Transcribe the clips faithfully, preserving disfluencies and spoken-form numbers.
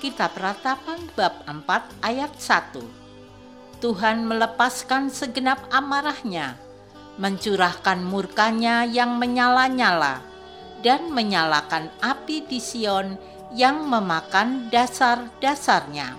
Kitab Ratapan bab empat ayat satu. Tuhan melepaskan segenap amarahnya, mencurahkan murkanya yang menyala-nyala, dan menyalakan api di Sion yang memakan dasar-dasarnya.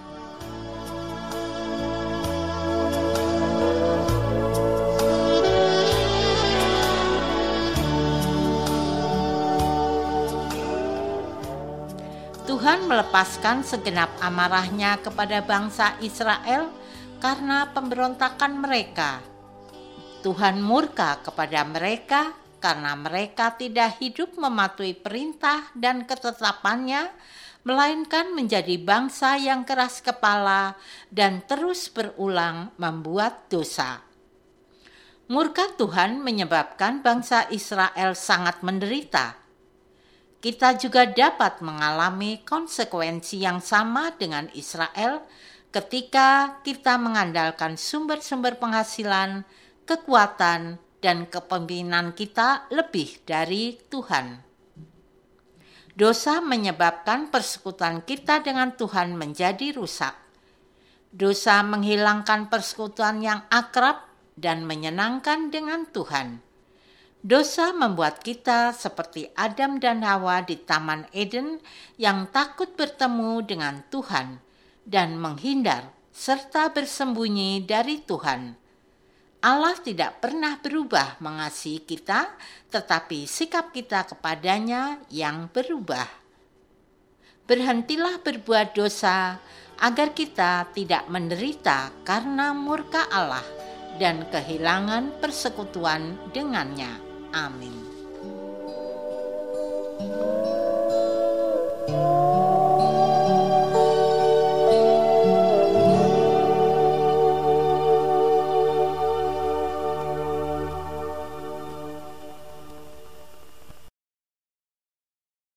Tuhan melepaskan segenap amarahnya kepada bangsa Israel karena pemberontakan mereka. Tuhan murka kepada mereka karena mereka tidak hidup mematuhi perintah dan ketetapannya, melainkan menjadi bangsa yang keras kepala dan terus berulang membuat dosa. Murka Tuhan menyebabkan bangsa Israel sangat menderita. Kita juga dapat mengalami konsekuensi yang sama dengan Israel ketika kita mengandalkan sumber-sumber penghasilan, kekuatan, dan kepemimpinan kita lebih dari Tuhan. Dosa menyebabkan persekutuan kita dengan Tuhan menjadi rusak. Dosa menghilangkan persekutuan yang akrab dan menyenangkan dengan Tuhan. Dosa membuat kita seperti Adam dan Hawa di Taman Eden yang takut bertemu dengan Tuhan dan menghindar serta bersembunyi dari Tuhan. Allah tidak pernah berubah mengasihi kita, tetapi sikap kita kepadanya yang berubah. Berhentilah berbuat dosa agar kita tidak menderita karena murka Allah dan kehilangan persekutuan dengannya. Amin.